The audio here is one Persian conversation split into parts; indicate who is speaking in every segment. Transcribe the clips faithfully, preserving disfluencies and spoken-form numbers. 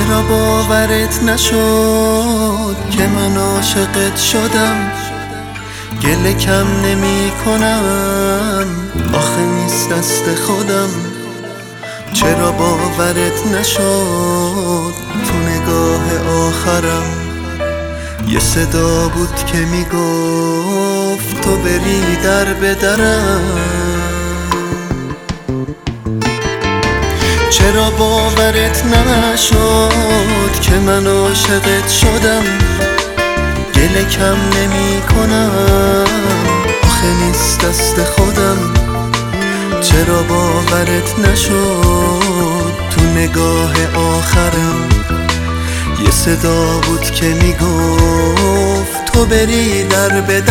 Speaker 1: چرا باورت نشد که من عاشقت شدم؟ گله کم نمی کنم، آخه نیست دست خودم. چرا باورت نشد تو نگاه آخرم یه صدا بود که میگفت تو بری در به درم؟ چرا باورت نشد که من عاشقت شدم؟ گله کم نمی کنم، آخه نیست دست خودم. چرا باورت نشد تو نگاه آخرم یه صدا بود که میگفت تو بری در به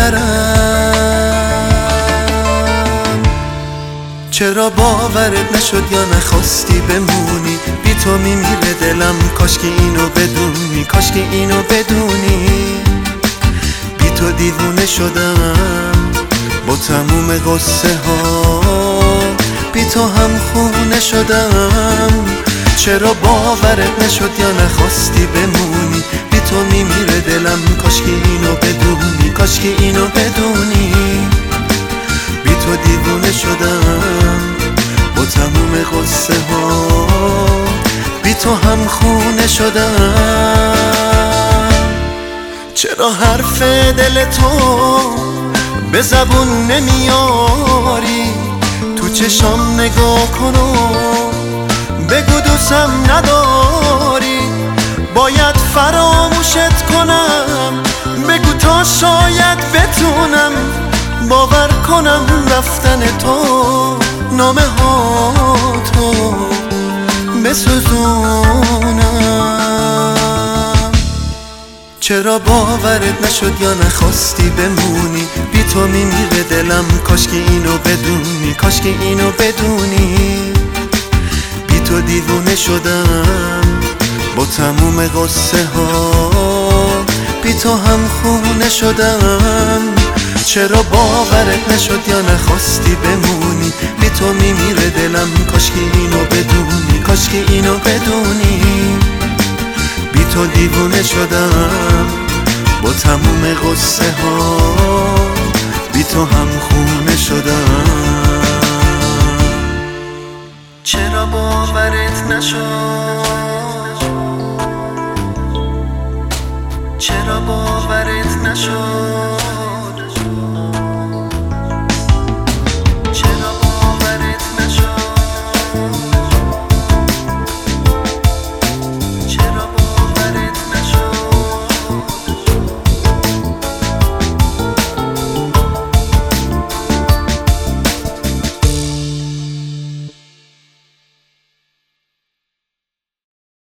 Speaker 1: درم؟ چرا باورت نشد یا نخواستی بمونی؟ بی تو میمیره دلم، کاش که اینو بدونی، کاش که اینو بدونی. بی تو دیوونه شدم با تموم قصه ها، بی تو هم خونه شدم. چرا باورت نشد یا نخواستی بمونی؟ بی تو میمیره دلم، کاش که اینو بدونی، کاش که اینو بدونی. بی تو دیوونه شدم با تموم قصه ها، بی تو هم خونه شدم. چرا حرف دل تو به زبون نمیاری؟ تو چشام نگاه کن و بگو دوستم نداری. باید فراموشت کنم، بگو تا شاید بتونم باور کنم رفتن تو نامه ها تو بسوزونم. چرا باورت نشد یا نخواستی بمونی؟ بی تو میمیره دلم، کاش که اینو بدونی، کاش که اینو بدونی. بی تو دیوونه شدم با تموم قصه ها، بی تو هم خونه شدم. چرا باورت نشد یا نخواستی بمونی؟ بی تو میمیره دلم، کاش که اینو بدونی، کاش که اینو بدونی. بی تو دیوونه شدم با تموم قصه ها، بی تو هم خونه شدم. چرا باورت نشد؟ چرا باورت نشد؟